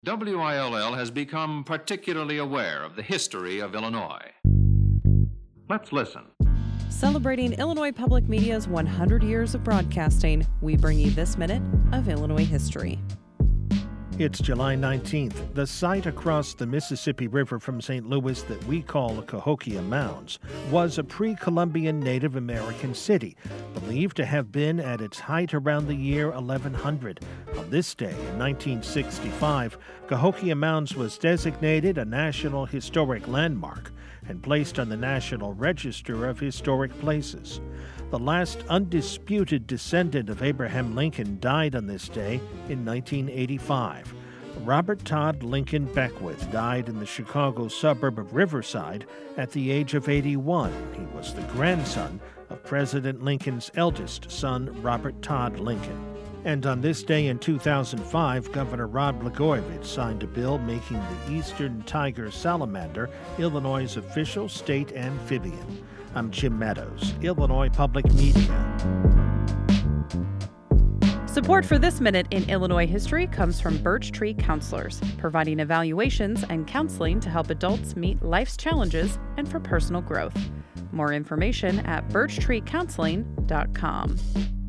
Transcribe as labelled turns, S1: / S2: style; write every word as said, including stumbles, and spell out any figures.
S1: W I L L has become particularly aware of the history of Illinois. Let's listen.
S2: Celebrating Illinois Public Media's one hundred years of broadcasting, we bring you this minute of Illinois history.
S3: It's July nineteenth. The site across the Mississippi River from Saint Louis that we call Cahokia Mounds was a pre-Columbian Native American city, believed to have been at its height around the year eleven hundred. On this day in nineteen sixty-five, Cahokia Mounds was designated a National Historic Landmark and placed on the National Register of Historic Places. The last undisputed descendant of Abraham Lincoln died on this day in nineteen eighty-five. Robert Todd Lincoln Beckwith died in the Chicago suburb of Riverside at the age of eighty-one. He was the grandson of President Lincoln's eldest son, Robert Todd Lincoln. And on this day in two thousand five, Governor Rod Blagojevich signed a bill making the eastern tiger salamander Illinois' official state amphibian. I'm Jim Meadows, Illinois Public Media.
S2: Support for This Minute in Illinois History comes from Birch Tree Counselors, providing evaluations and counseling to help adults meet life's challenges and for personal growth. More information at birch tree counseling dot com.